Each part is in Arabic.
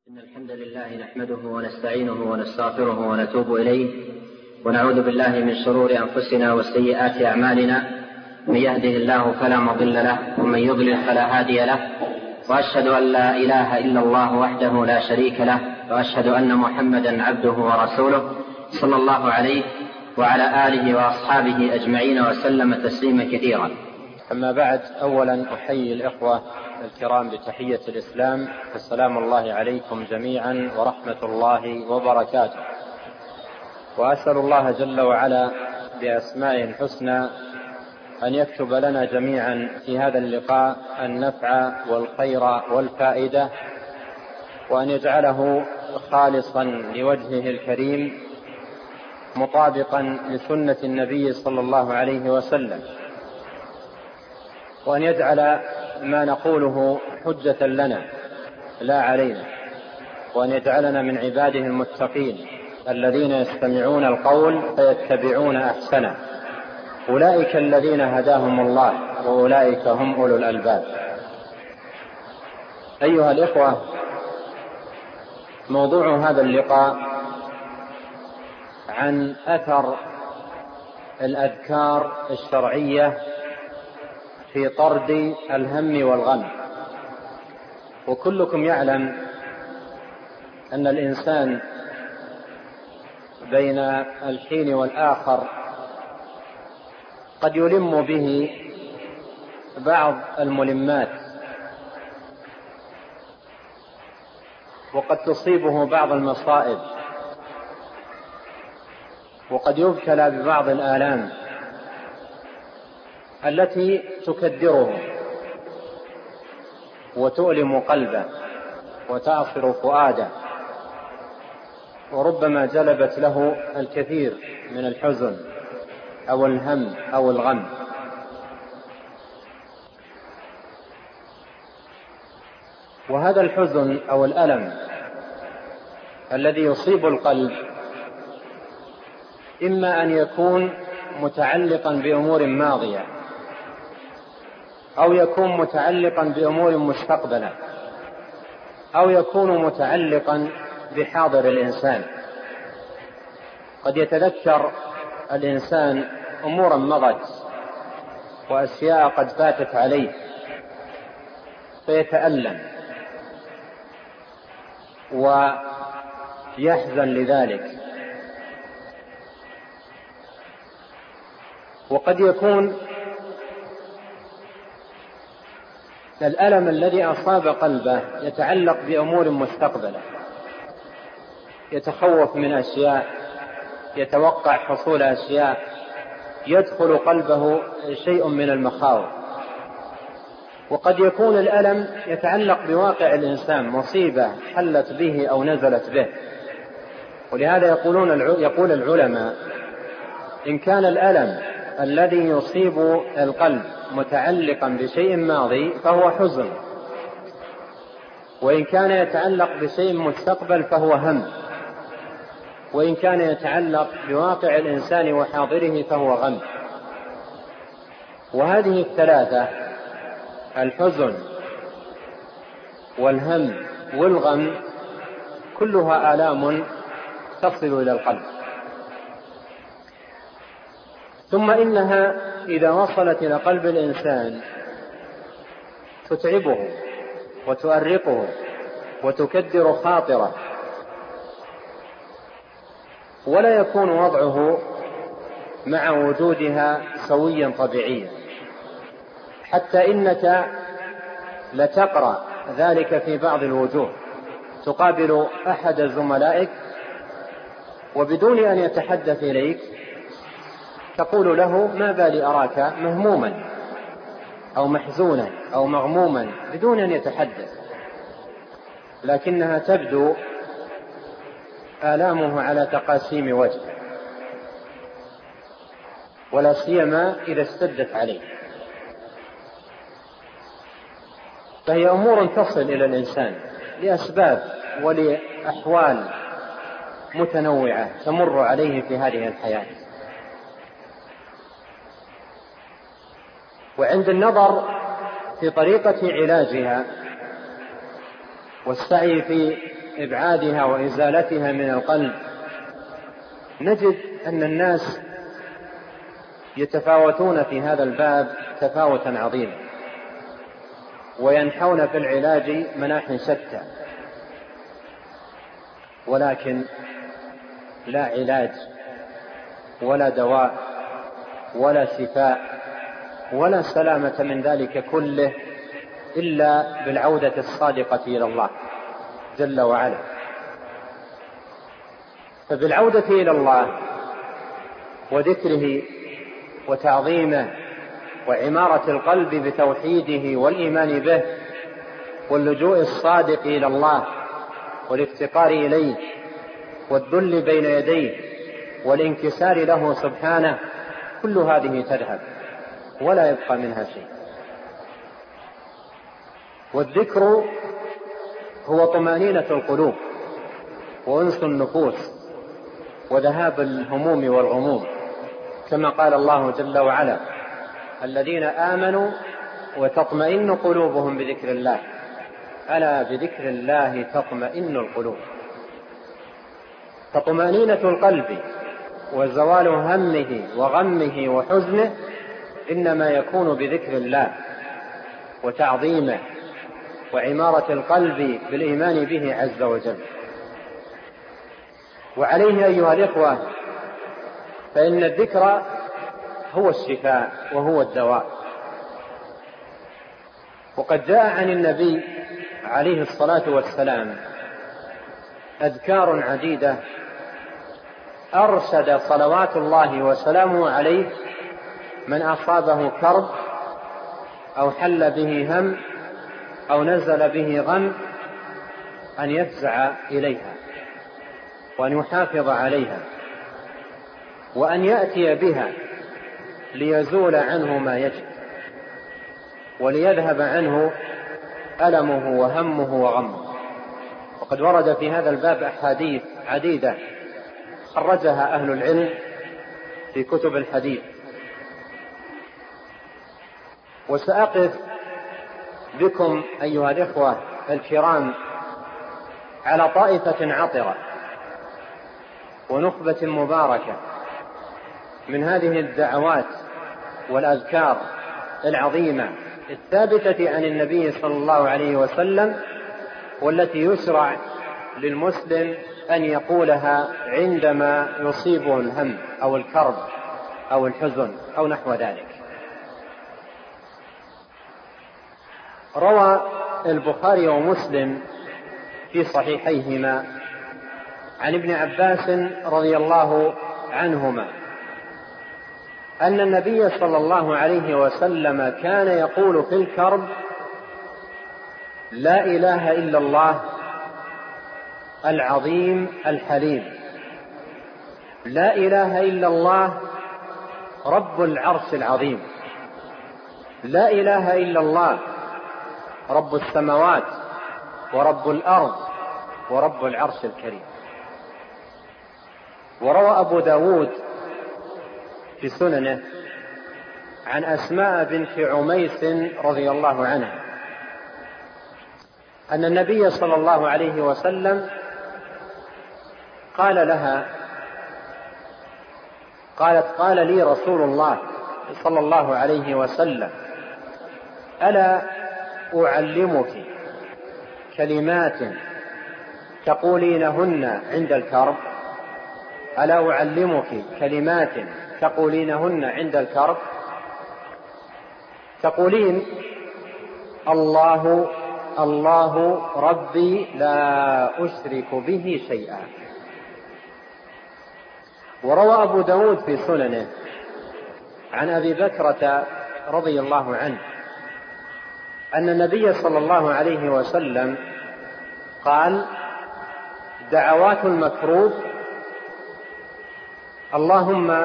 إن الحمد لله نحمده ونستعينه ونستغفره ونتوب إليه ونعوذ بالله من شرور أنفسنا وسيئات أعمالنا. من يهده الله فلا مضل له ومن يضلل فلا هادي له، وأشهد أن لا إله إلا الله وحده لا شريك له، وأشهد أن محمدا عبده ورسوله صلى الله عليه وعلى آله وأصحابه أجمعين وسلم تسليما كثيرا. أما بعد، أولا أحيي الإخوة الكرام بتحية الإسلام، السلام الله عليكم جميعا ورحمة الله وبركاته. وأسأل الله جل وعلا بأسمائه الحسنى أن يكتب لنا جميعا في هذا اللقاء النفع والخير والفائدة، وأن يجعله خالصا لوجهه الكريم مطابقا لسنة النبي صلى الله عليه وسلم، وأن يجعل ما نقوله حجة لنا لا علينا، وأن يجعلنا من عباده المتقين الذين يستمعون القول فيتبعون أحسنه، أولئك الذين هداهم الله وأولئك هم أولو الألباب. أيها الإخوة، موضوع هذا اللقاء عن أثر الأذكار الشرعية في طرد الهم والغم. وكلكم يعلم أن الإنسان بين الحين والآخر قد يلم به بعض الملمات، وقد تصيبه بعض المصائب، وقد يبتلى ببعض الآلام التي تكدره وتؤلم قلبه وتعصر فؤاده، وربما جلبت له الكثير من الحزن أو الهم أو الغم. وهذا الحزن أو الألم الذي يصيب القلب إما أن يكون متعلقا بأمور ماضية، أو يكون متعلقا بأمور مستقبلة، أو يكون متعلقا بحاضر الإنسان. قد يتذكر الإنسان أمورا مضت وأشياء قد فاتت عليه فيتألم ويحزن لذلك. وقد يكون الألم الذي أصاب قلبه يتعلق بأمور مستقبلة، يتخوف من أشياء، يتوقع حصول أشياء، يدخل قلبه شيء من المخاوف. وقد يكون الألم يتعلق بواقع الإنسان، مصيبة حلت به أو نزلت به. ولهذا يقول العلماء: إن كان الألم الذي يصيب القلب متعلقا بشيء ماضي فهو حزن، وإن كان يتعلق بشيء مستقبل فهو هم، وإن كان يتعلق بواقع الإنسان وحاضره فهو غم. وهذه الثلاثة، الحزن والهم والغم، كلها آلام تصل إلى القلب. ثم إنها إذا وصلت إلى قلب الإنسان تتعبه وتؤرقه وتكدر خاطره، ولا يكون وضعه مع وجودها سويا طبيعيا، حتى إنك لتقرأ ذلك في بعض الوجوه. تقابل أحد زملائك وبدون أن يتحدث إليك تقول له: ما بالي أراك مهموما أو محزونا أو مغموما، بدون أن يتحدث، لكنها تبدو آلامه على تقاسيم وجهه، ولا سيما إذا اشتدت عليه. فهي أمور تصل إلى الإنسان لأسباب ولأحوال متنوعة تمر عليه في هذه الحياة. وعند النظر في طريقة علاجها والسعي في إبعادها وإزالتها من القلب، نجد أن الناس يتفاوتون في هذا الباب تفاوتا عظيما، وينحون في العلاج مناح شتى، ولكن لا علاج ولا دواء ولا شفاء ولا سلامة من ذلك كله إلا بالعودة الصادقة إلى الله جل وعلا. فبالعودة إلى الله وذكره وتعظيمه وعمارة القلب بتوحيده والإيمان به واللجوء الصادق إلى الله والافتقار إليه والذل بين يديه والانكسار له سبحانه، كل هذه تذهب ولا يبقى منها شيء. والذكر هو طمأنينة القلوب وأنس النفوس وذهاب الهموم والغموم، كما قال الله جل وعلا: الذين آمنوا وتطمئن قلوبهم بذكر الله، ألا بذكر الله تطمئن القلوب. فطمأنينة القلب وزوال همه وغمه وحزنه إنما يكون بذكر الله وتعظيمه وعمارة القلب بالإيمان به عز وجل. وعليه أيها الإخوة فإن الذكر هو الشفاء وهو الدواء. وقد جاء عن النبي عليه الصلاة والسلام أذكار عديدة أرشد صلوات الله وسلامه عليه من أصابه كرب أو حل به هم أو نزل به غم أن يفزع إليها وأن يحافظ عليها وأن يأتي بها ليزول عنه ما يجب وليذهب عنه ألمه وهمه وغمه. وقد ورد في هذا الباب أحاديث عديدة خرجها أهل العلم في كتب الحديث، وسأقف بكم أيها الإخوة الكرام على طائفة عطرة ونخبة مباركة من هذه الدعوات والأذكار العظيمة الثابتة عن النبي صلى الله عليه وسلم، والتي يشرع للمسلم أن يقولها عندما يصيبه الهم أو الكرب أو الحزن أو نحو ذلك. روى البخاري ومسلم في صحيحيهما عن ابن عباس رضي الله عنهما أن النبي صلى الله عليه وسلم كان يقول في الكرب: لا إله إلا الله العظيم الحليم، لا إله إلا الله رب العرش العظيم، لا إله إلا الله رب السماوات ورب الأرض ورب العرش الكريم. وروى أبو داود في سننه عن أسماء بنت عميس رضي الله عنها أن النبي صلى الله عليه وسلم قال لها، قالت: قال لي رسول الله صلى الله عليه وسلم: ألا أعلمك كلمات تقولينهن عند الكرب؟ ألا أعلمك كلمات تقولينهن عند الكرب؟ تقولين: الله الله ربي لا أشرك به شيئا. وروى أبو داود في سننه عن أبي بكرة رضي الله عنه أن النبي صلى الله عليه وسلم قال: دعوات المكروب: اللهم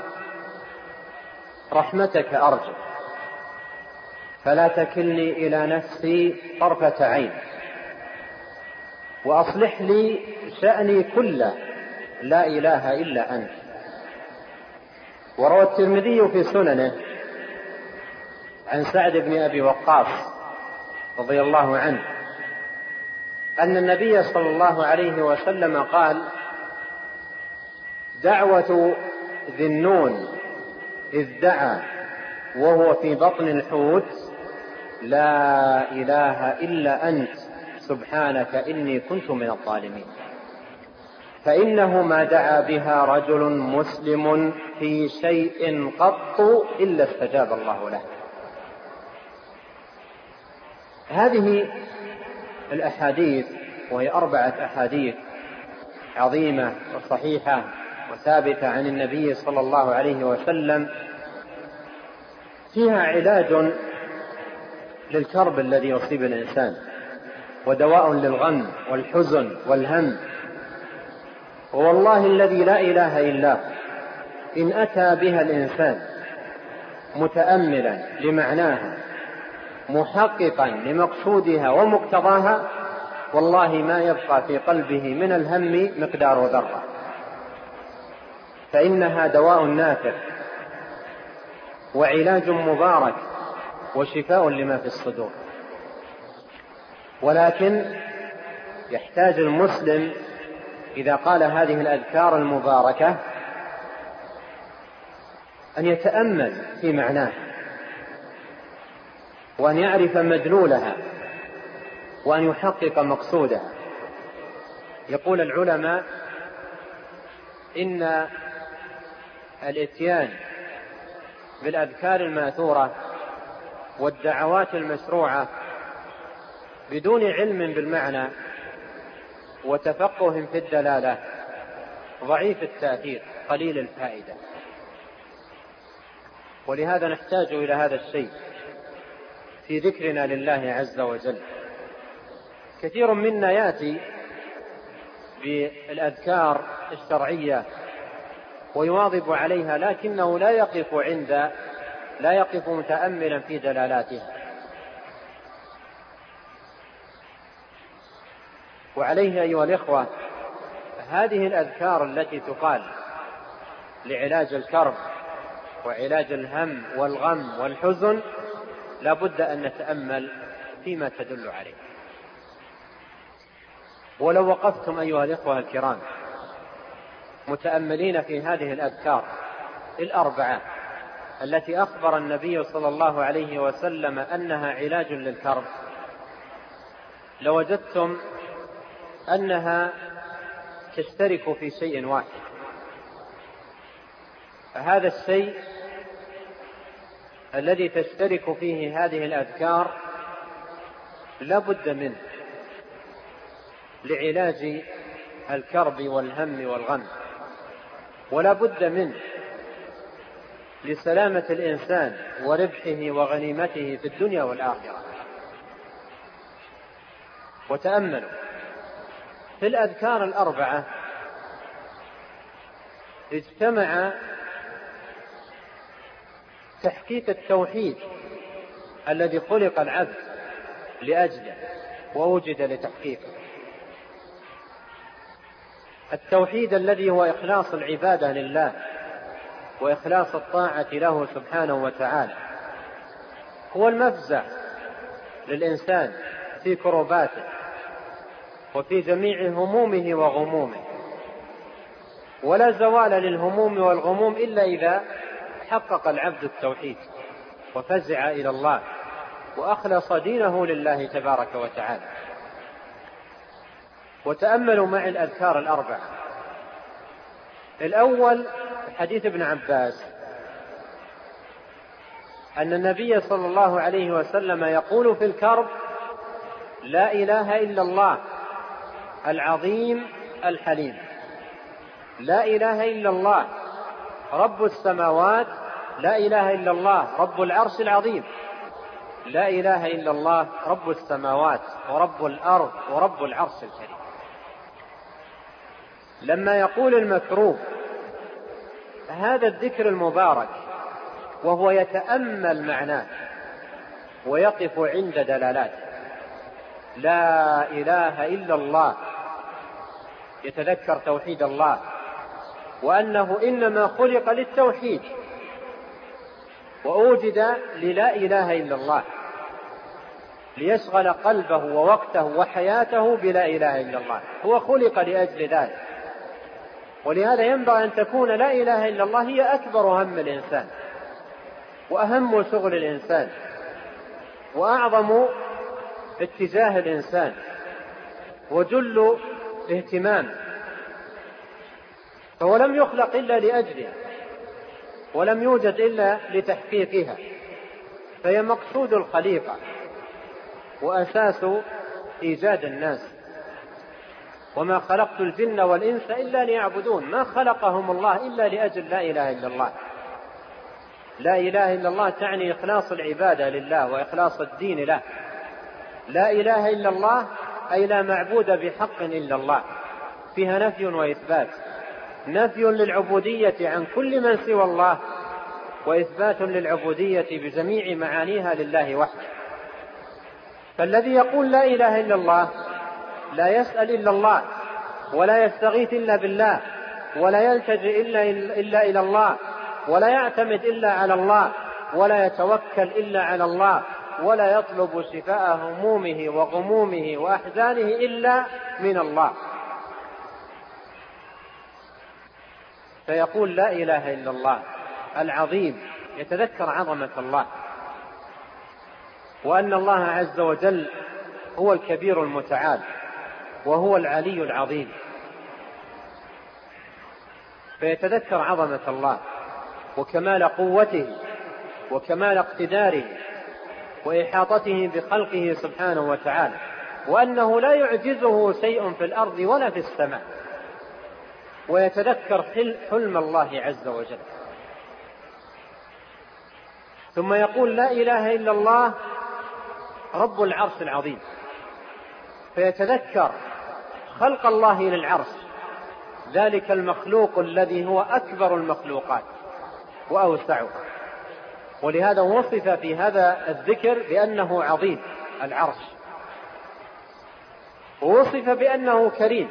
رحمتك أرجو فلا تكلني إلى نفسي طرفة عين، وأصلح لي شأني كله، لا إله إلا أنت. وروى الترمذي في سننه عن سعد بن أبي وقاص رضي الله عنه أن النبي صلى الله عليه وسلم قال: دعوة ذي النون إذ دعا وهو في بطن الحوت: لا إله إلا أنت سبحانك إني كنت من الظالمين. فإنه ما دعا بها رجل مسلم في شيء قط إلا استجاب الله له. هذه الأحاديث، وهي 4 أحاديث عظيمة وصحيحة وثابتة عن النبي صلى الله عليه وسلم، فيها علاج للكرب الذي يصيب الإنسان، ودواء للغم والحزن والهم. والله الذي لا إله إلا هو، إن أتى بها الإنسان متأملا لمعناها محققا لمقصودها ومقتضاها، والله ما يبقى في قلبه من الهم مقدار ذرة، فإنها دواء نافع وعلاج مبارك وشفاء لما في الصدور. ولكن يحتاج المسلم إذا قال هذه الأذكار المباركة أن يتأمل في معناها، وأن يعرف مدلولها، وأن يحقق مقصودها. يقول العلماء: إن الإتيان بالأذكار الماثورة والدعوات المشروعة بدون علم بالمعنى وتفقه في الدلالة ضعيف التأثير قليل الفائدة. ولهذا نحتاج إلى هذا الشيء في ذكرنا لله عز وجل. كثير منا يأتي بالأذكار الشرعية ويواظب عليها، لكنه لا يقف متأملا في دلالاتها. وعليه أيها الإخوة، هذه الأذكار التي تقال لعلاج الكرب وعلاج الهم والغم والحزن لا بد أن نتأمل فيما تدل عليه. ولو وقفتم أيها الإخوة الكرام متأملين في هذه الأذكار 4 التي أخبر النبي صلى الله عليه وسلم أنها علاج للكرب، لوجدتم أنها تشترك في شيء واحد. هذا الشيء الذي تشترك فيه هذه الأذكار لا بد منه لعلاج الكرب والهم والغم، ولا بد منه لسلامة الإنسان وربحه وغنيمته في الدنيا والآخرة. وتأملوا في الأذكار 4 اجتمع تحقيق التوحيد الذي خلق العبد لأجله ووجد لتحقيقه، التوحيد الذي هو إخلاص العبادة لله وإخلاص الطاعة له سبحانه وتعالى، هو المفزع للإنسان في كرباته وفي جميع همومه وغمومه. ولا زوال للهموم والغموم إلا إذا حقق العبد التوحيد وفزع إلى الله وأخلص دينه لله تبارك وتعالى. وتأملوا معي الأذكار 4. الأول حديث ابن عباس أن النبي صلى الله عليه وسلم يقول في الكرب: لا إله إلا الله العظيم الحليم، لا إله إلا الله رب السماوات، لا إله إلا الله رب العرش العظيم، لا إله إلا الله رب السماوات ورب الأرض ورب العرش الكريم. لما يقول المكروب هذا الذكر المبارك وهو يتأمل معناه ويقف عند دلالاته، لا إله إلا الله، يتذكر توحيد الله وأنه إنما خلق للتوحيد وأوجد للا إله إلا الله، ليشغل قلبه ووقته وحياته بلا إله إلا الله، هو خلق لأجل ذلك. ولهذا ينبغي أن تكون لا إله إلا الله هي أكبر هم الإنسان وأهم شغل الإنسان وأعظم اتجاه الإنسان وجل اهتمام، فهو لم يخلق إلا لأجلها ولم يوجد إلا لتحقيقها، فهي مقصود الخليقة وأساس إيجاد الناس. وما خلقت الجن والإنس إلا ليعبدون، ما خلقهم الله إلا لأجل لا إله إلا الله. لا إله إلا الله تعني إخلاص العبادة لله وإخلاص الدين له. لا إله إلا الله أي لا معبود بحق إلا الله، فيها نفي وإثبات، نفي للعبودية عن كل من سوى الله، وإثبات للعبودية بجميع معانيها لله وحده. فالذي يقول لا إله إلا الله لا يسأل إلا الله، ولا يستغيث إلا بالله، ولا يلتجئ إلا إلى الله، ولا يعتمد إلا على الله، ولا يتوكل إلا على الله، ولا يطلب شفاء همومه وغمومه وأحزانه إلا من الله، فيقول لا إله إلا الله العظيم، يتذكر عظمة الله وأن الله عز وجل هو الكبير المتعال وهو العلي العظيم، فيتذكر عظمة الله وكمال قوته وكمال اقتداره وإحاطته بخلقه سبحانه وتعالى، وأنه لا يعجزه شيء في الأرض ولا في السماء، ويتذكر حلم الله عز وجل. ثم يقول لا إله إلا الله رب العرش العظيم، فيتذكر خلق الله للعرش، ذلك المخلوق الذي هو أكبر المخلوقات وأوسعها، ولهذا وصف في هذا الذكر بأنه عظيم العرش، ووصف بأنه كريم،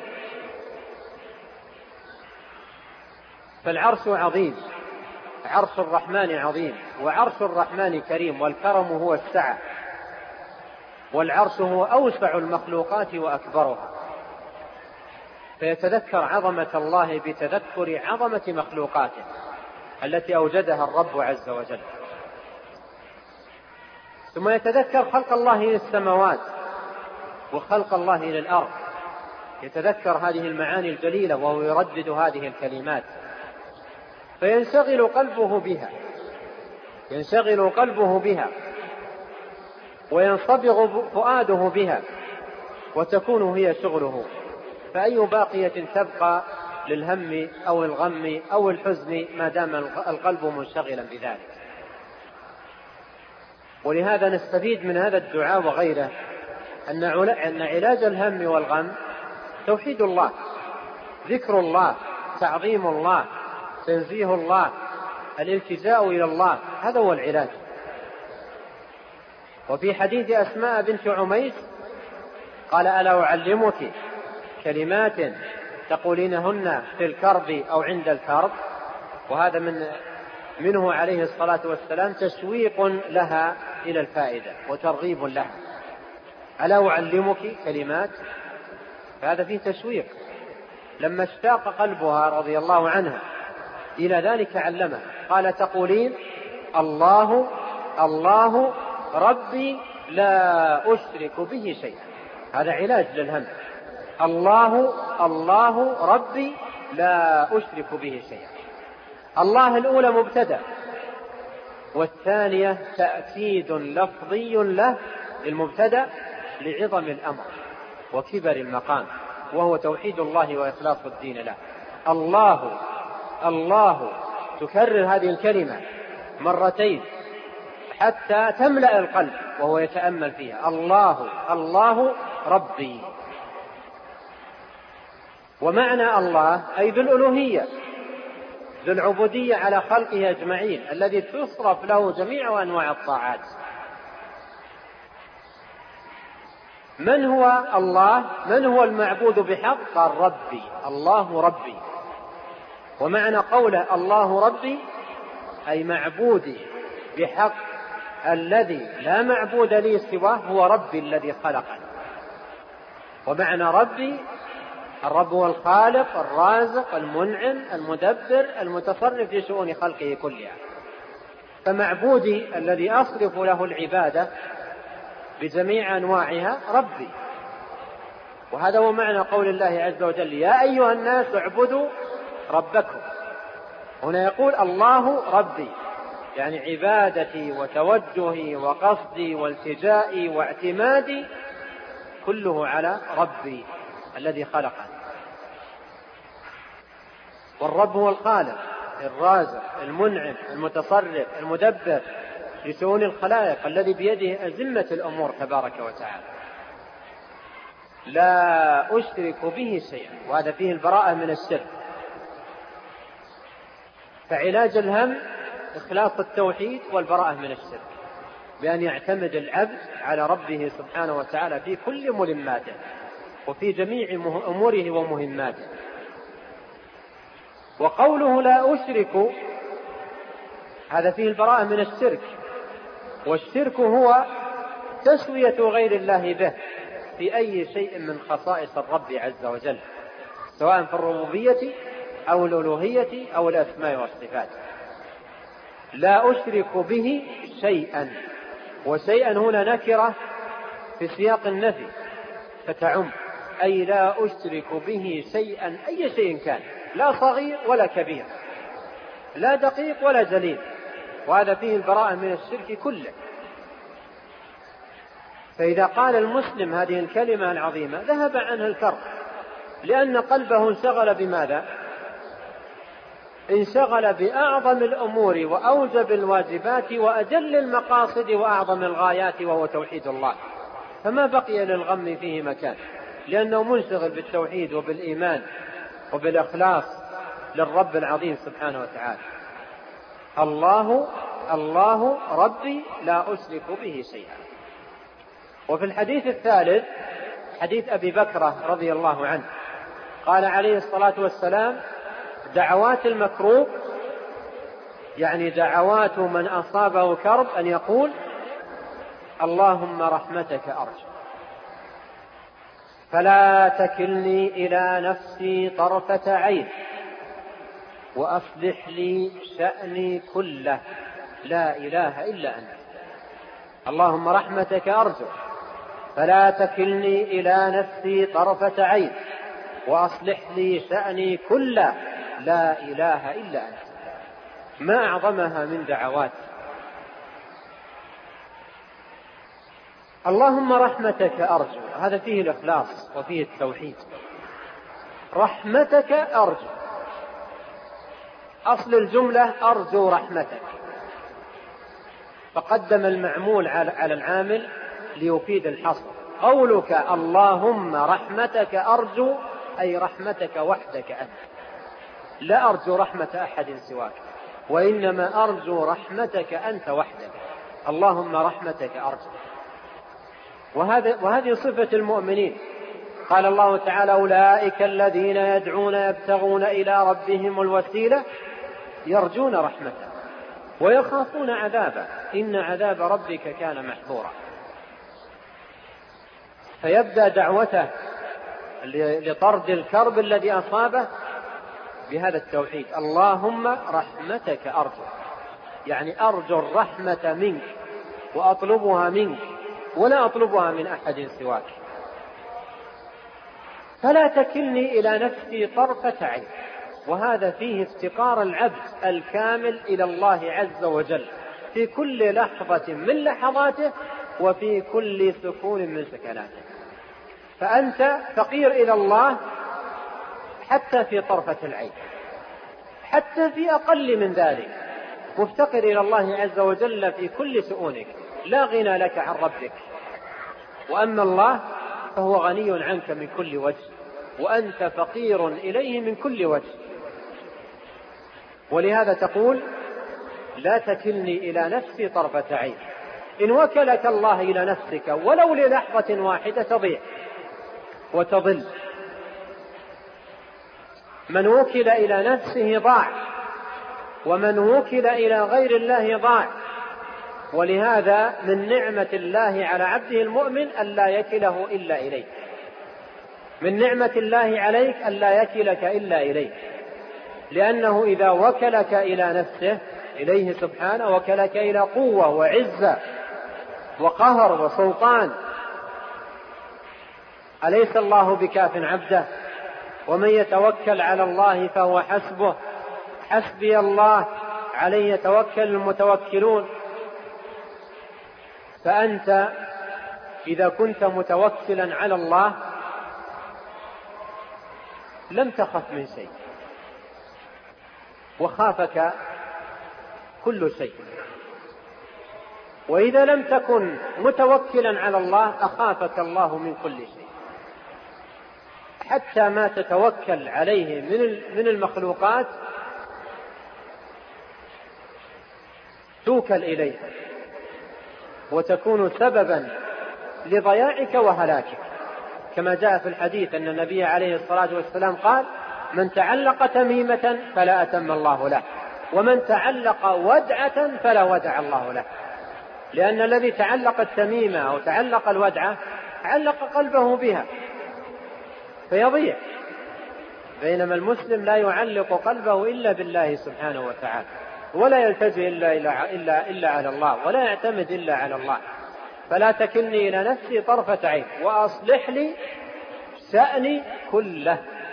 فالعرش عظيم، عرش الرحمن عظيم، وعرش الرحمن كريم، والكرم هو السعة، والعرش هو أوسع المخلوقات وأكبرها، فيتذكر عظمة الله بتذكر عظمة مخلوقاته التي أوجدها الرب عز وجل. ثم يتذكر خلق الله للسماوات وخلق الله للأرض، يتذكر هذه المعاني الجليلة وهو يردد هذه الكلمات، فينشغل قلبه بها، ينشغل قلبه بها وينصبغ فؤاده بها، وتكون هي شغله، فأي باقية تبقى للهم أو الغم أو الحزن ما دام القلب منشغلا بذلك. ولهذا نستفيد من هذا الدعاء وغيره أن علاج الهم والغم توحيد الله، ذكر الله، تعظيم الله، تنزيه الله، الالتجاء إلى الله، هذا هو العلاج. وفي حديث أسماء بنت عميس قال ألا أعلمك كلمات تقولينهن في الكرب أو عند الكرب، وهذا منه عليه الصلاة والسلام تشويق لها إلى الفائدة وترغيب لها. ألا أعلمك كلمات، فهذا فيه تشويق. لما اشتاق قلبها رضي الله عنها إلى ذلك علمها، قال تقولين الله الله ربي لا أشرك به شيئا، هذا علاج للهم. الله الله ربي لا أشرك به شيئا. الله الأولى مبتدأ، والثانية تأكيد لفظي له للمبتدأ لعظم الأمر وكبر المقام، وهو توحيد الله وإخلاص الدين له. الله الله، تكرر هذه الكلمة مرتين حتى تملأ القلب وهو يتأمل فيها. الله الله ربي. ومعنى الله أي ذو الألوهية، ذو العبودية على خلقه أجمعين، الذي تصرف له جميع أنواع الطاعات. من هو الله؟ من هو المعبود بحق؟ قال ربي، الله ربي. ومعنى قوله الله ربي أي معبودي بحق الذي لا معبود لي سواه هو ربي الذي خلقني. ومعنى ربي، الرب هو الخالق الرازق المنعم المدبر المتصرف في شؤون خلقه كلها. فمعبودي الذي أصرف له العبادة بجميع أنواعها ربي. وهذا هو معنى قول الله عز وجل: يا أيها الناس اعبدوا ربكم. هنا يقول الله ربي، يعني عبادتي وتوجهي وقصدي والتجائي واعتمادي كله على ربي الذي خلقني. والرب هو الخالق الرازق المنعم المتصرف المدبر لشؤون الخلائق، الذي بيده أزمة الأمور تبارك وتعالى، لا أشرك به شيئا. وهذا فيه البراءة من الشرك. فعلاج الهم إخلاص التوحيد والبراءة من الشرك، بأن يعتمد العبد على ربه سبحانه وتعالى في كل ملماته وفي جميع أموره ومهماته. وقوله لا أشرك هذا فيه البراءة من الشرك. والشرك هو تسوية غير الله به في أي شيء من خصائص الرب عز وجل، سواء في الربوبية أو الألوهية أو الأسماء والصفات. لا أشرك به شيئا، وشيئا هنا نكرة في سياق النفي فتعم، أي لا أشرك به شيئا، أي شيء كان، لا صغير ولا كبير، لا دقيق ولا جليل. وهذا فيه البراءة من الشرك كله. فإذا قال المسلم هذه الكلمة العظيمة ذهب عنه الكرب، لأن قلبه انشغل بماذا؟ انشغل بأعظم الأمور وأوجب الواجبات وأجل المقاصد وأعظم الغايات، وهو توحيد الله. فما بقي للغم فيه مكان، لأنه منشغل بالتوحيد وبالإيمان وبالإخلاص للرب العظيم سبحانه وتعالى. الله ربي لا أشرك به شيئا. وفي الحديث الثالث حديث أبي بكرة رضي الله عنه قال عليه الصلاة والسلام: دعوات المكروب، يعني دعوات من أصابه كرب، أن يقول: اللهم رحمتك أرجو فلا تكلني إلى نفسي طرفة عين وأصلح لي شأني كله لا إله إلا أنت. اللهم رحمتك أرجو فلا تكلني إلى نفسي طرفة عين وأصلح لي شأني كله لا إله إلا أنت. ما أعظمها من دعوات. اللهم رحمتك أرجو، هذا فيه الإخلاص وفيه التوحيد. رحمتك أرجو، أصل الجملة أرجو رحمتك، فقدم المعمول على العامل ليفيد الحصر. قولك اللهم رحمتك أرجو أي رحمتك وحدك أنت، لا أرجو رحمة أحد سواك، وإنما أرجو رحمتك أنت وحدك. اللهم رحمتك أرجو. وهذه صفة المؤمنين. قال الله تعالى: أولئك الذين يدعون يبتغون إلى ربهم الوسيلة يرجون رحمته ويخافون عذابه إن عذاب ربك كان محظورا. فيبدأ دعوته لطرد الكرب الذي أصابه بهذا التوحيد: اللهم رحمتك أرجو، يعني أرجو الرحمة منك وأطلبها منك ولا أطلبها من أحد سواك. فلا تكلني إلى نفسي طرفة عين. وهذا فيه افتقار العبد الكامل إلى الله عز وجل في كل لحظة من لحظاته وفي كل سكون من سكناته. فأنت فقير إلى الله حتى في طرفة العين، حتى في أقل من ذلك مفتقر إلى الله عز وجل في كل سؤونك، لا غنى لك عن ربك. وأما الله فهو غني عنك من كل وجه، وأنت فقير إليه من كل وجه. ولهذا تقول: لا تكلني إلى نفسي طرفة عين. إن وكلك الله إلى نفسك ولو للحظة واحدة تضيع وتضل. من وكل إلى نفسه ضاع، ومن وكل إلى غير الله ضاع. ولهذا من نعمة الله على عبده المؤمن ألا يكله إلا إليه، من نعمة الله عليك ألا يكلك إلا إليه، لأنه إذا وكلك إلى نفسه إليه سبحانه وكلك إلى قوة وعزة وقهر وسلطان. أليس الله بكاف عبده؟ ومن يتوكل على الله فهو حسبه، حسبي الله عليه يتوكل المتوكلون. فأنت إذا كنت متوكلا على الله لم تخف من شيء، وخافك كل شيء. وإذا لم تكن متوكلا على الله أخافك الله من كل شيء، حتى ما تتوكل عليه من المخلوقات توكل إليه وتكون سببا لضياعك وهلاكك، كما جاء في الحديث أن النبي عليه الصلاة والسلام قال: من تعلق تميمة فلا أتم الله له، ومن تعلق ودعة فلا ودع الله له. لأن الذي تعلق التميمة أو تعلق الودعة علق قلبه بها فيضيع، بينما المسلم لا يعلق قلبه إلا بالله سبحانه وتعالى، ولا يلتجئ إلا على الله، ولا يعتمد إلا على الله. فلا تكلني إلى نفسي طرفة عين وأصلح لي شأني كله.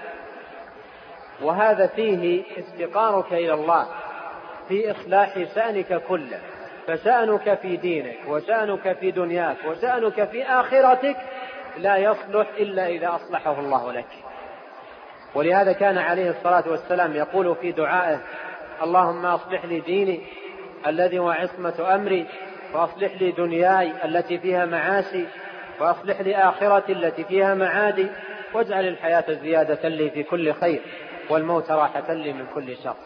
وهذا فيه افتقارك إلى الله في إصلاح شأنك كله، فشأنك في دينك وشأنك في دنياك وشأنك في آخرتك لا يصلح إلا إذا أصلحه الله لك. ولهذا كان عليه الصلاة والسلام يقول في دعائه: اللهم أصلح لي ديني الذي هو عصمة أمري، وأصلح لي دنياي التي فيها معاشي، وأصلح لي آخرتي التي فيها معادي، واجعل الحياة زيادة لي في كل خير والموت راحة لي من كل شر.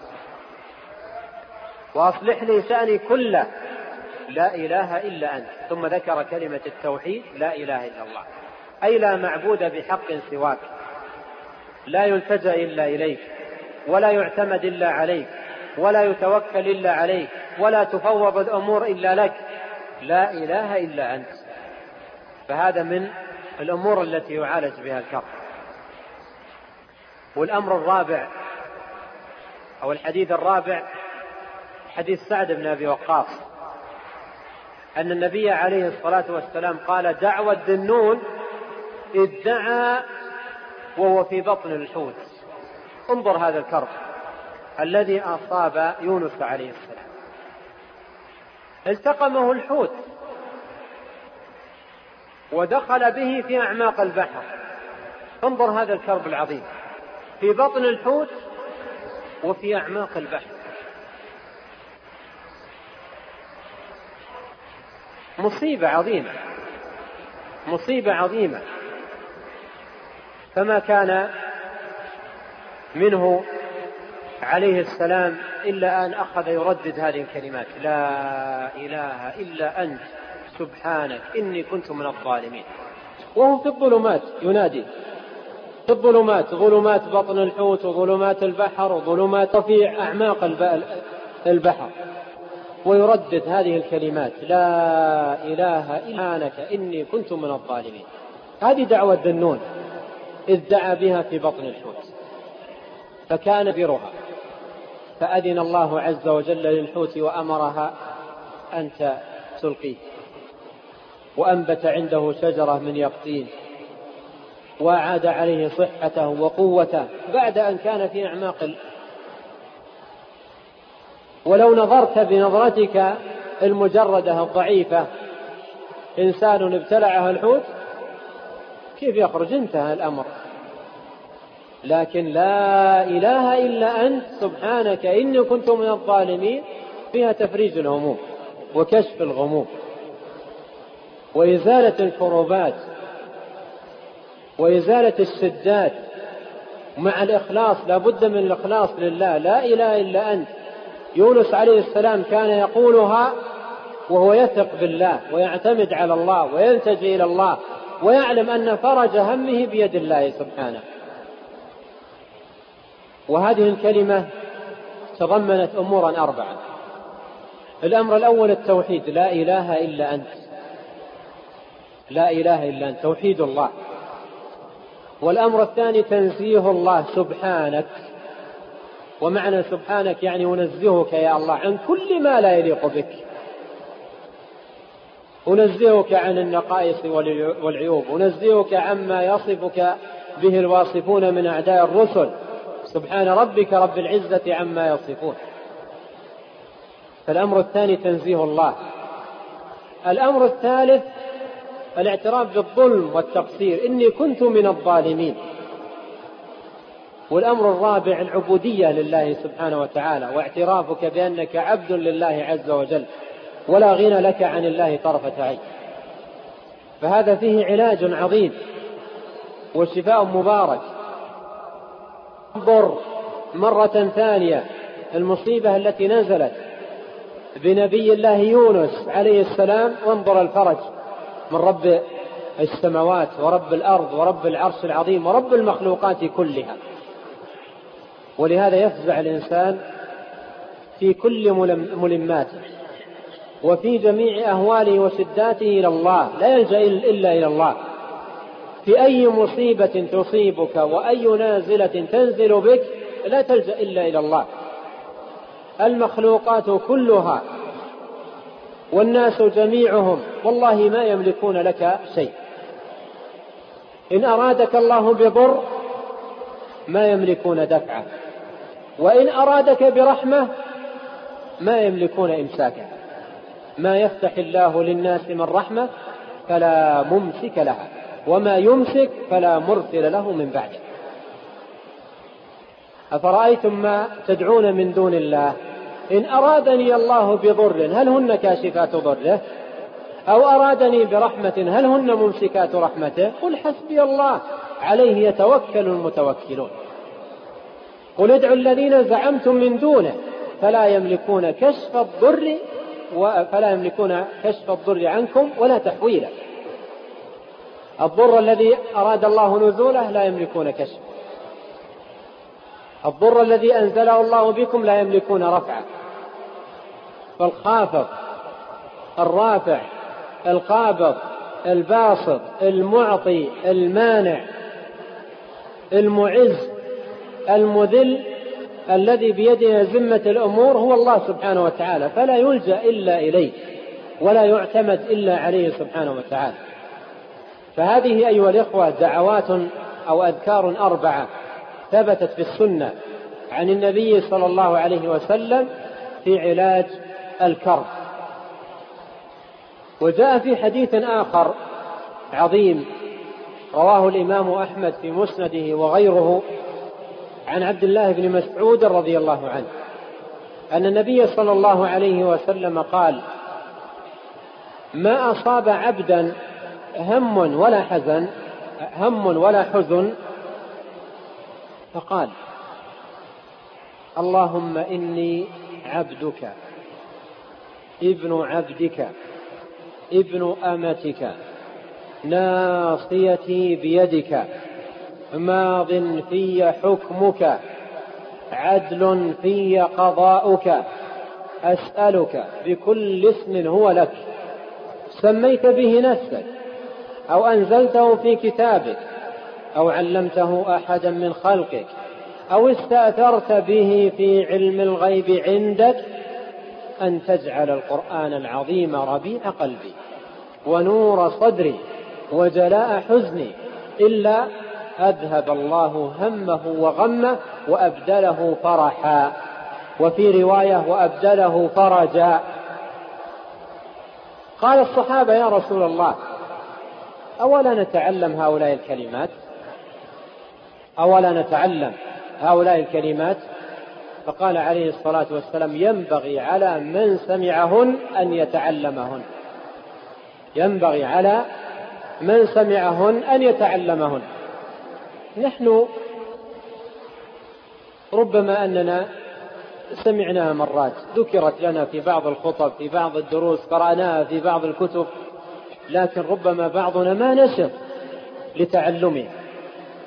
وأصلح لي شأني كله لا إله إلا أنت. ثم ذكر كلمة التوحيد: لا إله إلا الله، أي لا معبود بحق سواك، لا يلتجأ إلا إليك، ولا يعتمد إلا عليك، ولا يتوكل إلا عليك، ولا تفوض الأمور إلا لك، لا إله إلا أنت. فهذا من الأمور التي يعالج بها الكرب. والأمر الرابع أو الحديث الرابع حديث سعد بن أبي وقاص أن النبي عليه الصلاة والسلام قال: دعوى الذنون ادعى وهو في بطن الحوت. انظر هذا الكرب الذي أصاب يونس عليه السلام، التقمه الحوت ودخل به في أعماق البحر. انظر هذا الكرب العظيم، في بطن الحوت وفي أعماق البحر. مصيبة عظيمة، مصيبة عظيمة. فما كان منه عليه السلام إلا أن أخذ يردد هذه الكلمات: لا إله إلا أنت سبحانك إني كنت من الظالمين. وهو في الظلمات ينادي، في الظلمات، ظلمات بطن الحوت وظلمات البحر وظلمات رفيع أعماق البحر، ويردد هذه الكلمات: لا إله إلا أنت إني كنت من الظالمين. هذه دعوة ذنون إذ دعا بها في بطن الحوت، فكان برها، فأذن الله عز وجل للحوت وأمرها أن تلقيه، وأنبت عنده شجرة من يقطين، وأعاد عليه صحته وقوته بعد أن كان في أعماق. ولو نظرت بنظرتك المجردة الضعيفة إنسان ابتلعه الحوت كيف يخرج؟ انتهى الأمر. لكن لا إله إلا أنت سبحانك إني كنت من الظالمين فيها تفريج الهموم وكشف الغموم وإزالة الكروبات وإزالة الشدات مع الإخلاص. لا بد من الإخلاص لله، لا إله إلا أنت. يونس عليه السلام كان يقولها وهو يثق بالله ويعتمد على الله ويلتجئ إلى الله ويعلم أن فرج همه بيد الله سبحانه. وهذه الكلمة تضمنت أمورا أربعة. الأمر الأول التوحيد، لا إله إلا أنت، لا إله إلا أنت، توحيد الله. والأمر الثاني تنزيه الله سبحانك، ومعنى سبحانك يعني أنزهك يا الله عن كل ما لا يليق بك، أنزهك عن النقائص والعيوب، أنزهك عما يصفك به الواصفون من أعداء الرسل، سبحان ربك رب العزة عما يصفون. فالأمر الثاني تنزيه الله. الأمر الثالث الاعتراف بالظلم والتقصير، إني كنت من الظالمين. والأمر الرابع العبودية لله سبحانه وتعالى، واعترافك بأنك عبد لله عز وجل ولا غنى لك عن الله طرفة عين. فهذا فيه علاج عظيم وشفاء مبارك. انظر مرة ثانية المصيبة التي نزلت بنبي الله يونس عليه السلام، وانظر الفرج من رب السماوات ورب الأرض ورب العرش العظيم ورب المخلوقات كلها. ولهذا يفزع الإنسان في كل ملماته وفي جميع أهواله وشداته إلى الله، لا يلجأ إلا إلى الله. في أي مصيبة تصيبك وأي نازلة تنزل بك لا تلجأ إلا إلى الله. المخلوقات كلها والناس جميعهم والله ما يملكون لك شيء. إن أرادك الله بضر ما يملكون دفعه، وإن أرادك برحمة ما يملكون إمساكه. ما يفتح الله للناس من رحمة فلا ممسك لها، وما يمسك فلا مرسل له من بعده. أفرأيتم ما تدعون من دون الله إن أرادني الله بضر هل هن كاشفات ضره، أو أرادني برحمة هل هن ممسكات رحمته؟ قل حسبي الله عليه يتوكل المتوكلون. قل ادعوا الذين زعمتم من دونه فلا يملكون كشف الضر عنكم ولا تحويله. الضر الذي أراد الله نزوله لا يملكون كشف، الضر الذي أنزله الله بكم لا يملكون رفعه. فالخافض الرافع القابض الباسط المعطي المانع المعز المذل الذي بيده ذمة الأمور هو الله سبحانه وتعالى، فلا يلجأ إلا إليه ولا يعتمد إلا عليه سبحانه وتعالى. فهذه أيها الإخوة دعوات أو أذكار 4 ثبتت في السنة عن النبي صلى الله عليه وسلم في علاج الكرب. وجاء في حديث آخر عظيم رواه الإمام أحمد في مسنده وغيره عن عبد الله بن مسعود رضي الله عنه أن النبي صلى الله عليه وسلم قال: ما أصاب عبدا هم ولا حزن فقال: اللهم إني عبدك ابن عبدك ابن أمتك ناصيتي بيدك ماض في حكمك عدل في قضاؤك أسألك بكل اسم هو لك سميت به نفسك أو أنزلته في كتابك أو علمته أحدا من خلقك أو استأثرت به في علم الغيب عندك أن تجعل القرآن العظيم ربيع قلبي ونور صدري وجلاء حزني إلا أذهب الله همه وغمه وأبدله فرحا، وفي رواية وأبدله فرجا. قال الصحابة: يا رسول الله أولا نتعلم هؤلاء الكلمات؟ فقال عليه الصلاة والسلام: ينبغي على من سمعهن أن يتعلمهن. نحن ربما أننا سمعناها مرات، ذكرت لنا في بعض الخطب، في بعض الدروس، قرأناها في بعض الكتب، لكن ربما بعضنا ما نشط لتعلمها،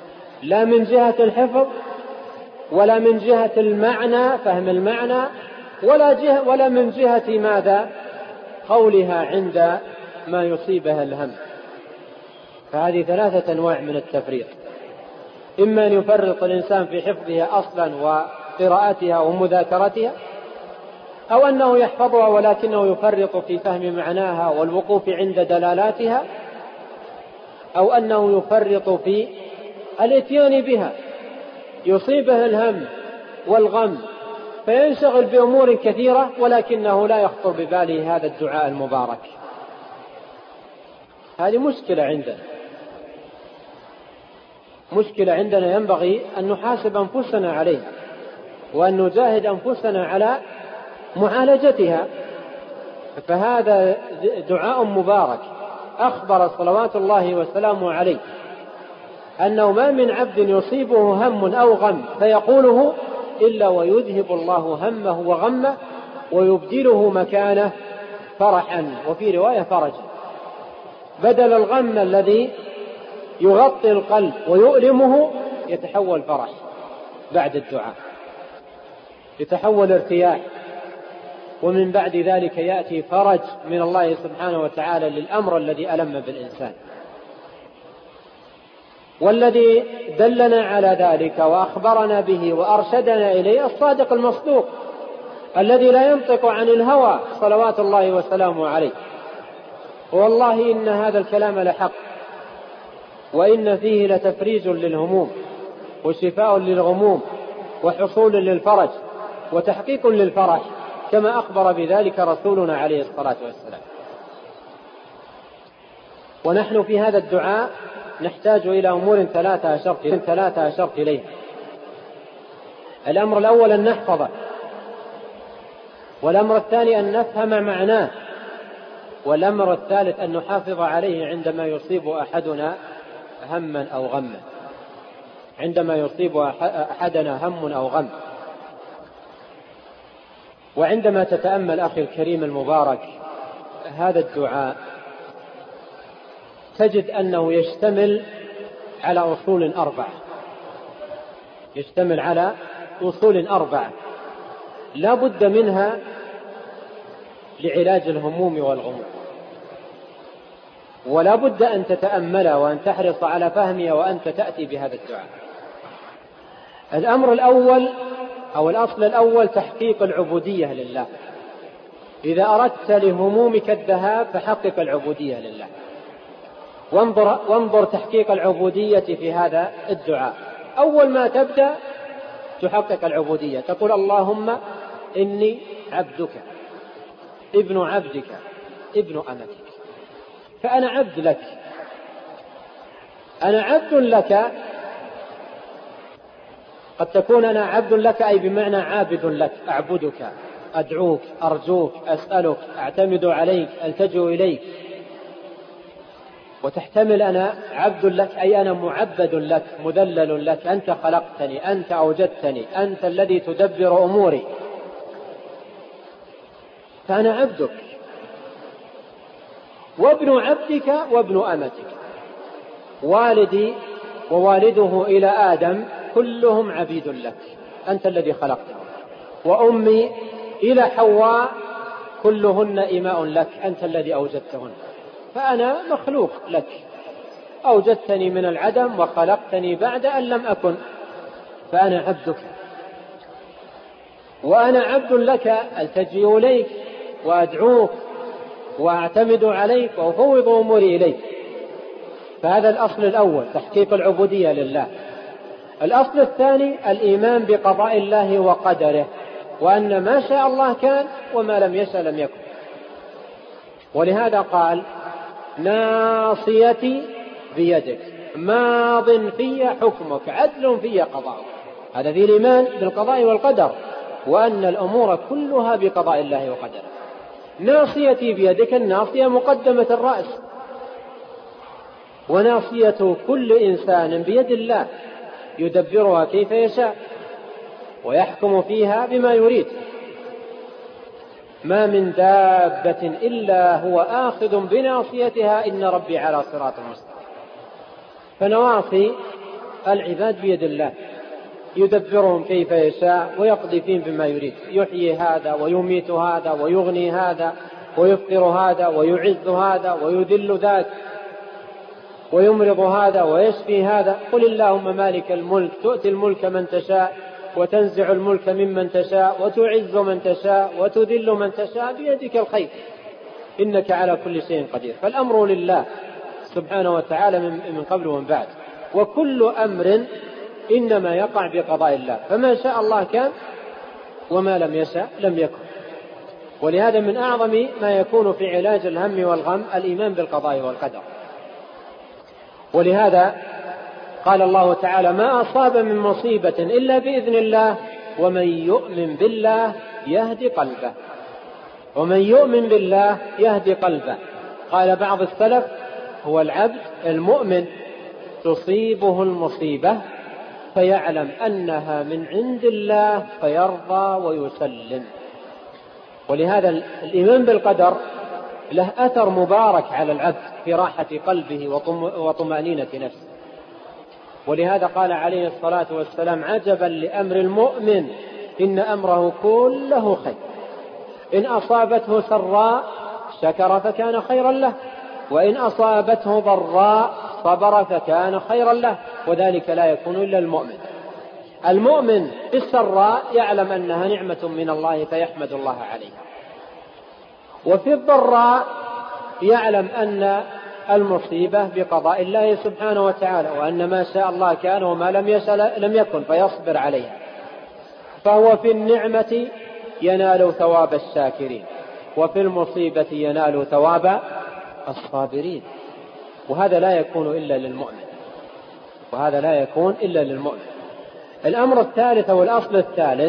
لا من جهة الحفظ ولا من جهة المعنى، فهم المعنى، ولا من جهة ماذا؟ قولها عند ما يصيبها الهم. فهذه 3 أنواع من التفريط: إما أن يفرط الإنسان في حفظها أصلا وقراءتها ومذاكرتها، أو أنه يحفظها ولكنه يفرط في فهم معناها والوقوف عند دلالاتها، أو أنه يفرط في الاتيان بها، يصيبه الهم والغم فينشغل بأمور كثيرة ولكنه لا يخطر بباله هذا الدعاء المبارك. هذه مشكلة عندنا ينبغي أن نحاسب أنفسنا عليها، وأن نجاهد أنفسنا على معالجتها. فهذا دعاء مبارك أخبر صلوات الله وسلامه عليه أنه ما من عبد يصيبه هم أو غم فيقوله إلا ويذهب الله همه وغمه ويبدله مكانه فرحا، وفي رواية فرجا. بدل الغم الذي يغطي القلب ويؤلمه يتحول فرح بعد الدعاء، يتحول ارتياح، ومن بعد ذلك يأتي فرج من الله سبحانه وتعالى للأمر الذي ألم بالإنسان. والذي دلنا على ذلك وأخبرنا به وأرشدنا إليه الصادق المصدوق الذي لا ينطق عن الهوى صلوات الله وسلامه عليه. والله إن هذا الكلام لحق، وإن فيه لتفريج للهموم وشفاء للغموم وحصول للفرج وتحقيق للفرح، كما أخبر بذلك رسولنا عليه الصلاة والسلام. ونحن في هذا الدعاء نحتاج إلى أمور 3 أشرت إليها. الأمر الأول أن نحفظه، والأمر الثاني أن نفهم معناه، والأمر الثالث أن نحافظ عليه عندما يصيب أحدنا هما أو غما، عندما يصيب أحدنا هم أو غم. وعندما تتأمل أخي الكريم المبارك هذا الدعاء تجد أنه يشتمل على أصول 4، يشتمل على أصول 4 لا بد منها لعلاج الهموم والغموم، ولا بد أن تتأملها وأن تحرص على فهمها وأنت تأتي بهذا الدعاء. الأمر الأول أو الأصل الأول تحقيق العبودية لله. إذا أردت لهمومك الذهاب فحقق العبودية لله، وانظر تحقيق العبودية في هذا الدعاء. أول ما تبدأ تحقق العبودية، تقول اللهم إني عبدك ابن عبدك ابن أمتك، فأنا عبد لك، أنا عبد لك. قد تكون أنا عبد لك أي بمعنى عابد لك، أعبدك، أدعوك، أرجوك، أسألك، أعتمد عليك، ألتجئ إليك. وتحتمل أنا عبد لك أي أنا معبد لك، مذلل لك، أنت خلقتني، أنت أوجدتني، أنت الذي تدبر أموري، فأنا عبدك وابن عبدك وابن أمتك. والدي ووالده إلى آدم كلهم عبيد لك، أنت الذي خلقتهم، وأمي إلى حواء كلهن إماء لك، أنت الذي أوجدتهن، فأنا مخلوق لك، أوجدتني من العدم وخلقتني بعد أن لم أكن، فأنا عبدك وأنا عبد لك، ألتجئ إليك وأدعوك وأعتمد عليك وأفوض أموري إليك. فهذا الأصل الأول تحقيق العبودية لله. الأصل الثاني الإيمان بقضاء الله وقدره، وأن ما شاء الله كان وما لم يشأ لم يكن. ولهذا قال ناصيتي بيدك ماض في حكمك عدل في قضاءك. هذا في الإيمان بالقضاء والقدر، وأن الأمور كلها بقضاء الله وقدره. ناصيتي بيدك، الناصية مقدمة الرأس، وناصية كل إنسان بيد الله يدبرها كيف يشاء ويحكم فيها بما يريد. ما من دابة إلا هو آخذ بناصيتها إن ربي على صراط مستقيم. فنواصي العباد بيد الله، يدبرهم كيف يشاء ويقضي فيهم بما يريد، يحيي هذا ويميت هذا ويغني هذا ويفقر هذا ويعز هذا ويذل ذاك ويمرض هذا ويشفي هذا. قل اللهم مالك الملك تؤتي الملك من تشاء وتنزع الملك ممن تشاء وتعز من تشاء وتذل من تشاء بيدك الخير إنك على كل شيء قدير. فالأمر لله سبحانه وتعالى من قبل ومن بعد، وكل أمر إنما يقع بقضاء الله، فما شاء الله كان وما لم يشاء لم يكن. ولهذا من أعظم ما يكون في علاج الهم والغم الإيمان بالقضاء والقدر. ولهذا قال الله تعالى ما أصاب من مصيبة إلا بإذن الله ومن يؤمن بالله يهدي قلبه. ومن يؤمن بالله يهدي قلبه. قال بعض السلف هو العبد المؤمن تصيبه المصيبة فيعلم أنها من عند الله فيرضى ويسلم. ولهذا الإيمان بالقدر له أثر مبارك على العبد في راحة قلبه وطمأنينة نفسه. ولهذا قال عليه الصلاة والسلام عجبا لأمر المؤمن إن أمره كله خير، إن أصابته سراء شكر فكان خيرا له، وإن أصابته ضراء صبر فكان خيرا له، وذلك لا يكون إلا المؤمن. المؤمن في السراء يعلم أنها نعمة من الله فيحمد الله عليها، وفي الضراء يعلم أن المصيبة بقضاء الله سبحانه وتعالى، وأن ما شاء الله كان وما لم يشاء لم يكن فيصبر عليها. فهو في النعمة ينال ثواب الشاكرين، وفي المصيبة ينال ثواب الصابرين. وهذا لا يكون إلا للمؤمن، وهذا لا يكون إلا للمؤمن. الأمر الثالث والأصل الثالث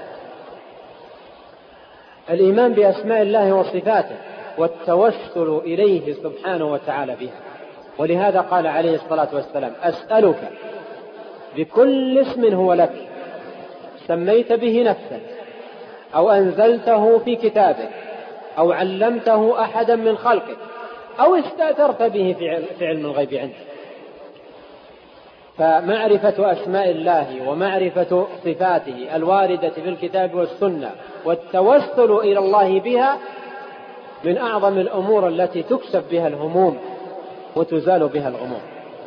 الإيمان بأسماء الله وصفاته والتوسل إليه سبحانه وتعالى بها. ولهذا قال عليه الصلاة والسلام أسألك بكل اسم هو لك سميت به نفسك أو أنزلته في كتابك أو علمته أحدا من خلقك أو استأثرت به في علم الغيب عندك. فمعرفة أسماء الله ومعرفة صفاته الواردة في الكتاب والسنة والتوسل إلى الله بها من أعظم الأمور التي تكسب بها الهموم وتزال بها الغموم.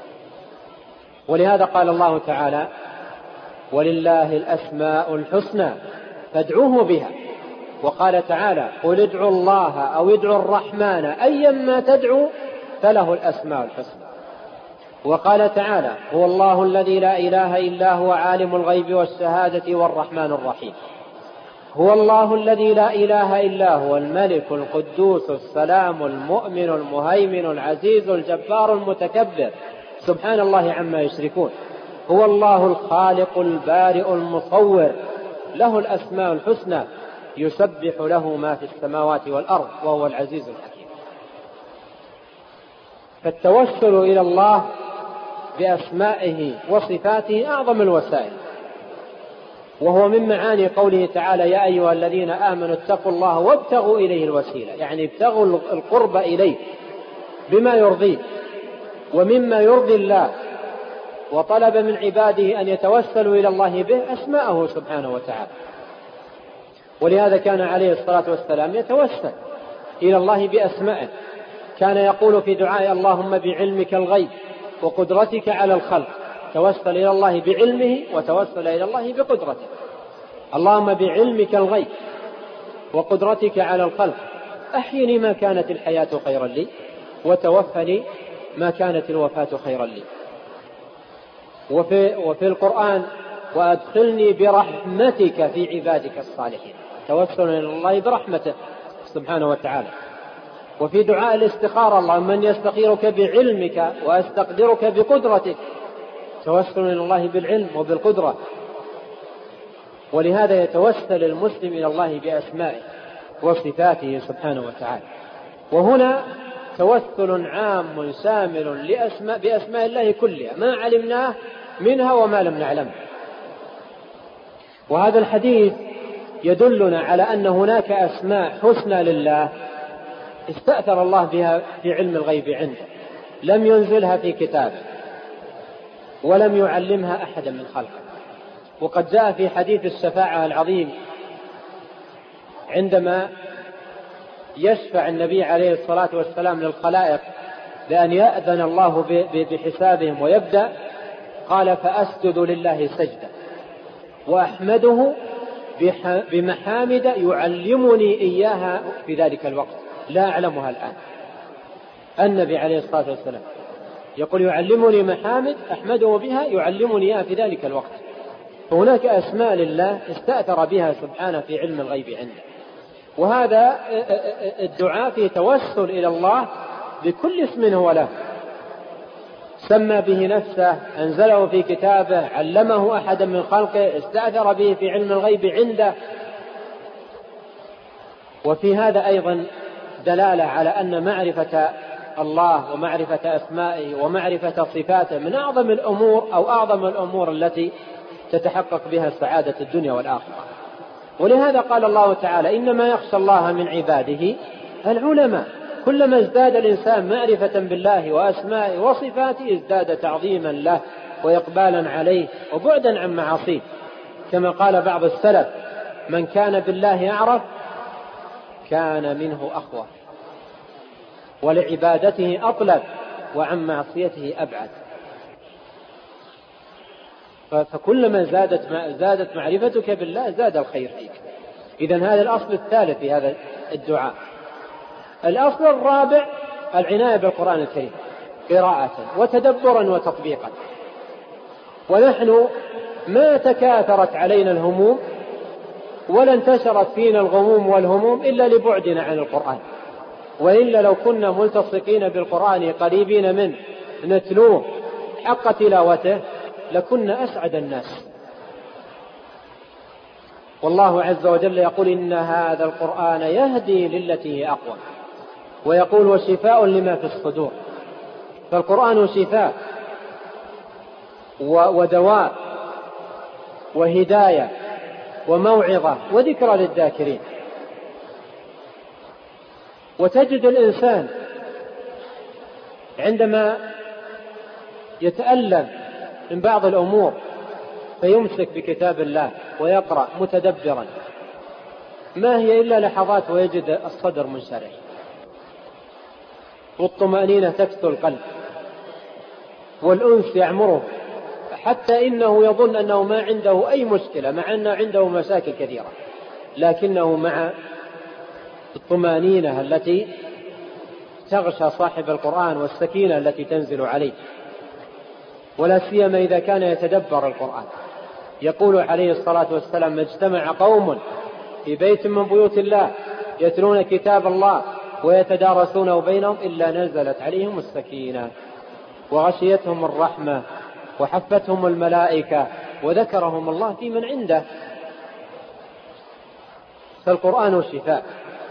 ولهذا قال الله تعالى ولله الأسماء الحسنى فادعوه بها. وقال تعالى قل ادعوا الله أو ادعوا الرحمن أيما تدعوا فله الأسماء الحسنى. وقال تعالى هو الله الذي لا إله إلا هو عالم الغيب والشهادة والرحمن الرحيم. هو الله الذي لا إله إلا هو الملك القدوس السلام المؤمن المهيمن العزيز الجبار المتكبر سبحان الله عما يشركون. هو الله الخالق البارئ المصور له الأسماء الحسنى يسبح له ما في السماوات والأرض وهو العزيز الحكيم. فالتوسل إلى الله بأسمائه وصفاته أعظم الوسائل، وهو من معاني قوله تعالى يا أيها الذين آمنوا اتقوا الله وابتغوا إليه الوسيلة، يعني ابتغوا القرب إليه بما يرضيه ومما يرضي الله، وطلب من عباده أن يتوسلوا إلى الله به أسماءه سبحانه وتعالى. ولهذا كان عليه الصلاة والسلام يتوسل إلى الله بأسمائه. كان يقول في دعاء اللهم بعلمك الغيب وقدرتك على الخلق، توسل إلى الله بعلمه وتوسل إلى الله بقدرته. اللهم بعلمك الغيب وقدرتك على الخلق أحيني ما كانت الحياة خيرا لي وتوفني ما كانت الوفاة خيرا لي. وفي القرآن وأدخلني برحمتك في عبادك الصالحين، توسل إلى الله برحمته سبحانه وتعالى. وفي دعاء الاستخارة اللهم من يستخيرك بعلمك وأستقدرك بقدرتك، توسل إلى الله بالعلم وبالقدرة. ولهذا يتوسل المسلم إلى الله بأسمائه وصفاته سبحانه وتعالى. وهنا توسل عام شامل بأسماء الله كلها ما علمناه منها وما لم نعلمه. وهذا الحديث يدلنا على أن هناك أسماء حسنى لله استأثر الله بها في علم الغيب عنده، لم ينزلها في كتابه ولم يعلمها أحدا من خلقه، وقد جاء في حديث الشفاعة العظيم عندما يشفع النبي عليه الصلاة والسلام للخلائق بأن يأذن الله بحسابهم ويبدأ، قال: فأسجد لله سجدة وأحمده بمحامد يعلمني إياها في ذلك الوقت لا أعلمها الآن. النبي عليه الصلاة والسلام يقول: يعلمني محامد أحمده بها يعلمني إياها في ذلك الوقت. فهناك أسماء لله استأثر بها سبحانه في علم الغيب عنده، وهذا الدعاء فيه توسل إلى الله بكل اسم هو له، سمى به نفسه، أنزله في كتابه، علمه أحدا من خلقه، استأثر به في علم الغيب عنده. وفي هذا أيضا دلالة على أن معرفة الله ومعرفة أسمائه ومعرفة صفاته من أعظم الأمور أو أعظم الأمور التي تتحقق بها سعادة الدنيا والآخرة. ولهذا قال الله تعالى: إنما يخشى الله من عباده العلماء. كلما ازداد الإنسان معرفة بالله وأسمائه وصفاته ازداد تعظيما له وإقبالا عليه وبعدا عن معاصيه، كما قال بعض السلف: من كان بالله يعرف كان منه أخوف، ولعبادته أطلب، وعن معصيته أبعد. فكلما زادت معرفتك بالله زاد الخير فيك. إذن هذا الأصل الثالث في هذا الدعاء. الأصل الرابع العناية بالقرآن الكريم قراءة وتدبرا وتطبيقا. ونحن ما تكاثرت علينا الهموم ولا انتشرت فينا الغموم والهموم إلا لبعدنا عن القرآن، وإلا لو كنا ملتصقين بالقرآن قريبين منه نتلوه حق تلاوته لكنا أسعد الناس. والله عز وجل يقول: إن هذا القرآن يهدي للتي هي أقوم، ويقول: وشفاء لما في الصدور. فالقرآن شفاء ودواء وهداية وموعظة وذكرى للذاكرين. وتجد الإنسان عندما يتألم من بعض الأمور فيمسك بكتاب الله ويقرأ متدبرا، ما هي إلا لحظات ويجد الصدر منشرح والطمأنينة تكسو القلب والأنس يعمره، حتى إنه يظن أنه ما عنده أي مشكلة، مع أنه عنده مشاكل كثيرة، لكنه مع الطمأنينة التي تغشى صاحب القرآن والسكينة التي تنزل عليه، ولا سيما إذا كان يتدبر القرآن. يقول عليه الصلاة والسلام: ما اجتمع قوم في بيت من بيوت الله يتلون كتاب الله ويتدارسونه بينهم إلا نزلت عليهم السكينة وغشيتهم الرحمة وحفتهم الملائكة وذكرهم الله في من عنده. فالقرآن شفاء.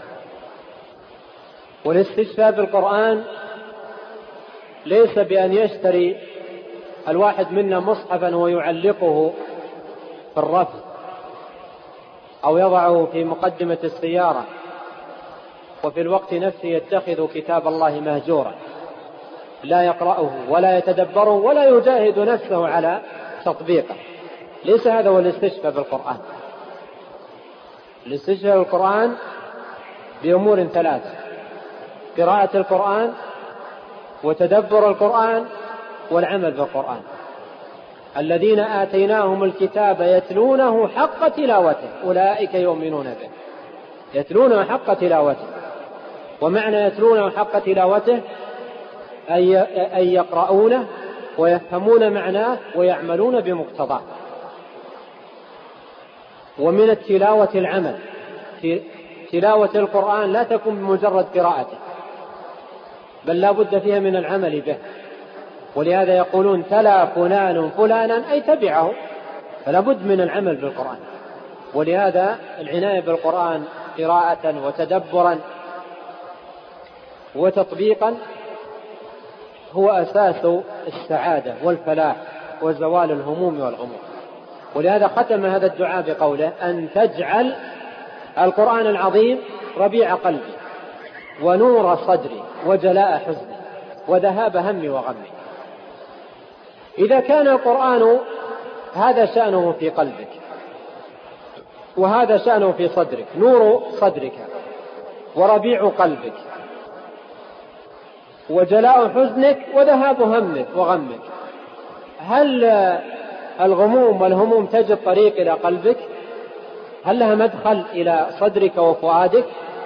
والاستشفاء بالقرآن ليس بأن يشتري الواحد منا مصحفا ويعلقه في الرف أو يضعه في مقدمة السيارة وفي الوقت نفسه يتخذ كتاب الله مهجورا، لا يقرأه ولا يتدبره ولا يجاهد نفسه على تطبيقه. ليس هذا هو الاستشفاء بالقرآن. الاستشفاء بالقرآن بأمور ثلاث: قراءة القرآن وتدبر القرآن والعمل بالقرآن. الذين آتيناهم الكتاب يتلونه حق تلاوته أولئك يؤمنون به. يتلونه حق تلاوته، ومعنى يتلونه حق تلاوته أي يقرؤونه ويفهمون معناه ويعملون بمقتضاه. ومن التلاوة العمل. تلاوة القرآن لا تكون بمجرد قراءته، بل لا بد فيها من العمل به. ولهذا يقولون: تلا فلان فلانا أي تبعه، فلا بد من العمل بالقرآن. ولهذا العناية بالقرآن قراءة وتدبرا وتطبيقا هو أساس السعادة والفلاح وزوال الهموم والغموم. ولهذا ختم هذا الدعاء بقوله: أن تجعل القرآن العظيم ربيع قلبي ونور صدري وجلاء حزني وذهاب همي وغمي. إذا كان القرآن هذا شأنه في قلبك، وهذا شأنه في صدرك، نور صدرك وربيع قلبك وجلاء حزنك وذهاب همك وغمك. هل الغموم والهموم تجد طريق إلى قلبك؟ هل لها مدخل إلى صدرك وفؤادك؟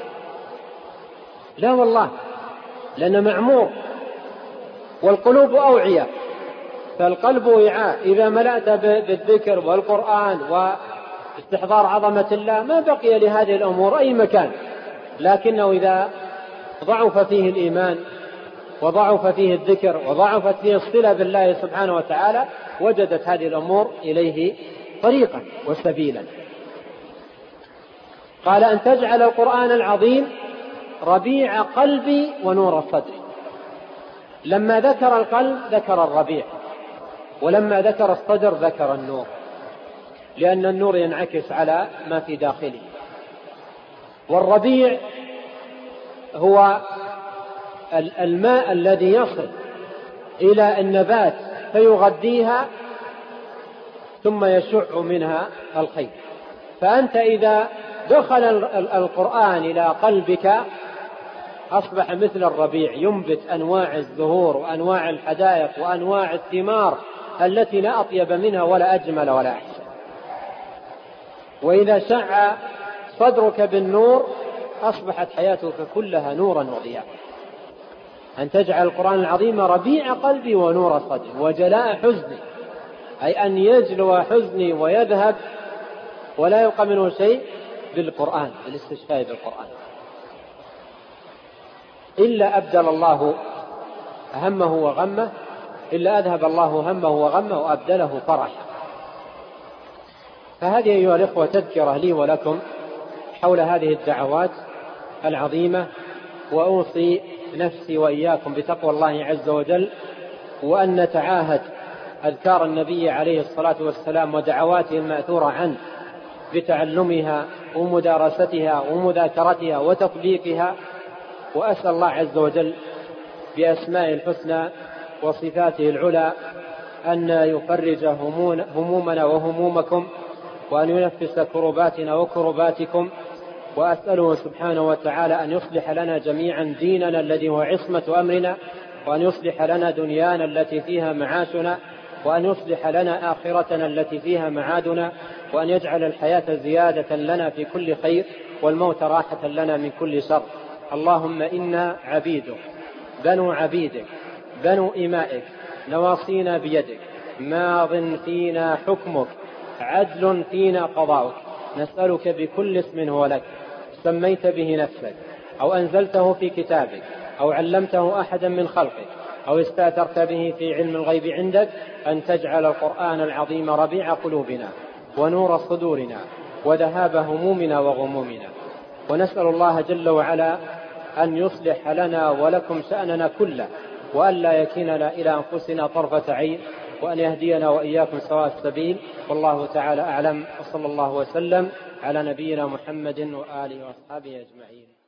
لا والله، لأن معمور، والقلوب أوعية، فالقلب وعاء. إذا ملأت بالذكر والقرآن واستحضار عظمة الله ما بقي لهذه الأمور أي مكان. لكنه إذا ضعف فيه الإيمان وضعف فيه الذكر وضعفت فيه الصلة بالله سبحانه وتعالى وجدت هذه الأمور إليه طريقا وسبيلا. قال أن تجعل القرآن العظيم ربيع قلبي ونور صدري. لما ذكر القلب ذكر الربيع، ولما ذكر الصدر ذكر النور، لأن النور ينعكس على ما في داخله. والربيع هو الماء الذي يصل إلى النبات فيغذيها ثم يشع منها الخير. فأنت إذا دخل القرآن إلى قلبك أصبح مثل الربيع، ينبت أنواع الزهور وأنواع الحدائق وأنواع الثمار التي لا أطيب منها ولا أجمل ولا أحسن. وإذا شع صدرك بالنور أصبحت حياتك كلها نورا وضياء. أن تجعل القرآن العظيم ربيع قلبي ونور صدري وجلاء حزني، أي أن يجلو حزني ويذهب ولا يبقى منه شيء بالقرآن، بالاستشفاء بالقرآن. إلا أبدل الله همه وغمه، إلا أذهب الله همه وغمه وأبدله فرحا. فهذه أيها الإخوة تذكرة لي ولكم حول هذه الدعوات العظيمة، وأوصي نفسي وإياكم بتقوى الله عز وجل، وأن نتعاهد أذكار النبي عليه الصلاة والسلام ودعواته المأثورة عنه بتعلمها ومدارستها ومذاكرتها وتطبيقها. وأسأل الله عز وجل بأسمائه الحسنى وصفاته العلى أن يفرج همومنا وهمومكم، وأن ينفس كرباتنا وكرباتكم. وأسأله سبحانه وتعالى أن يصلح لنا جميعا ديننا الذي هو عصمة أمرنا، وأن يصلح لنا دنيانا التي فيها معاشنا، وأن يصلح لنا آخرتنا التي فيها معادنا، وأن يجعل الحياة زيادة لنا في كل خير والموت راحة لنا من كل شر. اللهم إنا عبيدك بنو عبيدك بنو إمائك، نواصينا بيدك، ماض فينا حكمك، عدل فينا قضاؤك. نسألك بكل اسم هو لك سميت به نفسك أو أنزلته في كتابك أو علمته أحدا من خلقك أو استأثرت به في علم الغيب عندك، أن تجعل القرآن العظيم ربيع قلوبنا ونور صدورنا وذهاب همومنا وغمومنا. ونسأل الله جل وعلا أن يصلح لنا ولكم شأننا كله، وأن لا يكلنا إلى أنفسنا طرفة عين، وأن يهدينا وإياكم سواء السبيل. والله تعالى أعلم، وصلى الله وسلم على نبينا محمد وآله وأصحابه أجمعين.